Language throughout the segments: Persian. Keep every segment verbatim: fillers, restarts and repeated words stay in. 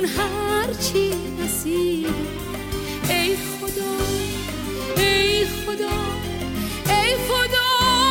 جون هر چی نصیبه. ای خدا ای خدا ای خدا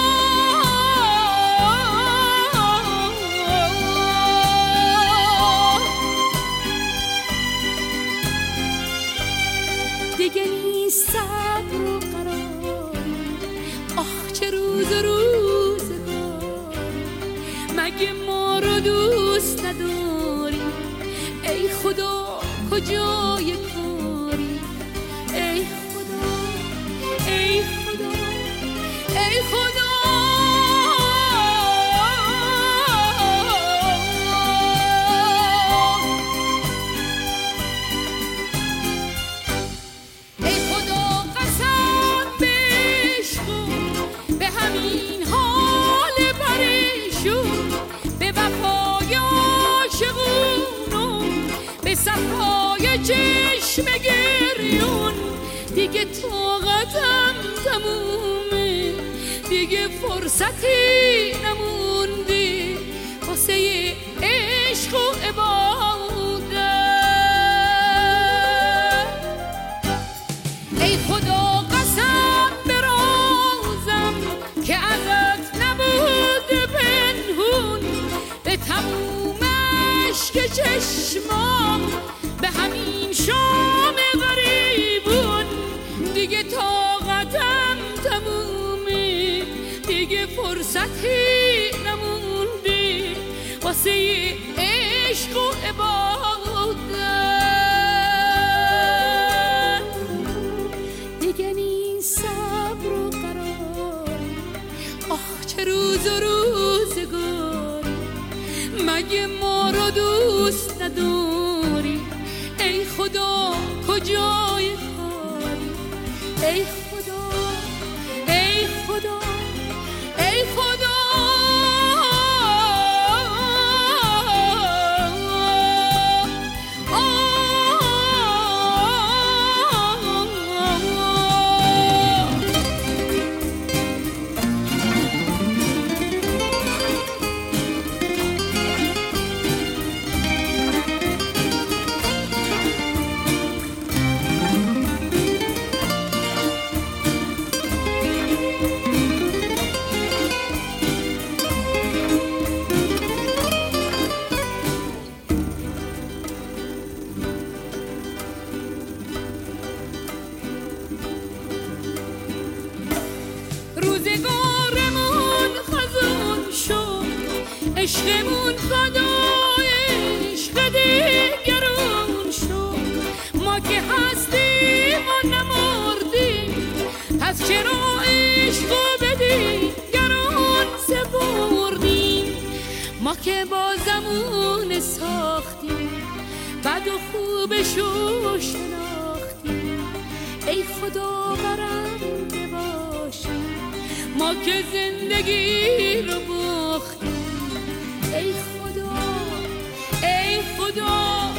دیگه نیست صبر و قراری. آه چه روز روزگار، مگه ما رو دوست نداری؟ ای خدا کجای کاری؟ ای خدا ای خدا ای خدا ای خدا قسم بشکن به همین حال پریشون، به وفای عاشقونو، به صفای چشم گریون. دیگه طاقتم تمومه، دیگه فرصتی نمونده واسه عشق و عبادت. ای خدا قسم برازم که ازت نبود پنهون، به تموم اشک چشمام، به همین شام غریبون. دیگه طاقتم تمومه، دیگه فرصتی نمونده واسه عشق و عبادت. دیگه نیست صبر و قراری. آه چه روز و روزگاری، مگه ما رو دوست نداری؟ ای خدا کجای کاری؟ ای خدا ای خدا ای خدا روزگارمون خزون شد، عشقمون فدای عشق دیگرون شد. ما که هستیم و نمردیم، پس چرا عشق و به دیگرون سپردیم؟ ما که با زمون ساختیم، بد و خوبشو شناختیم. ای خدا برنده باشی، ما که زندگی رو باختیم. ای خدا ای خدا